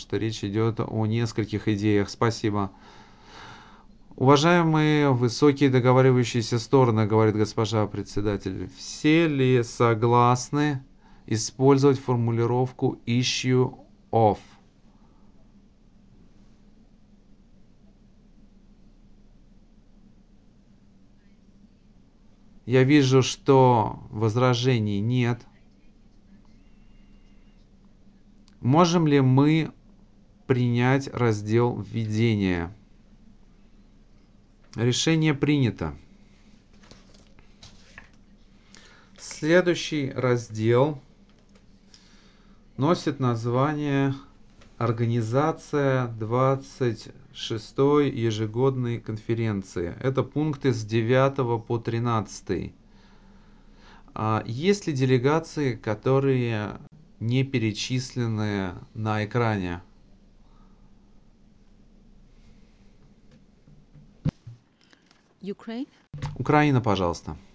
что речь идет о нескольких идеях. Спасибо. Уважаемые высокие договаривающиеся стороны, говорит госпожа председатель, все ли согласны использовать формулировку issue of? Я вижу, что возражений нет. Можем ли мы принять раздел введения? Решение принято. Следующий раздел носит название «Организация 26-й ежегодной конференции». Это пункты с 9 по 13. Есть ли делегации, которые не перечислены на экране? Ukraine? Украина, пожалуйста.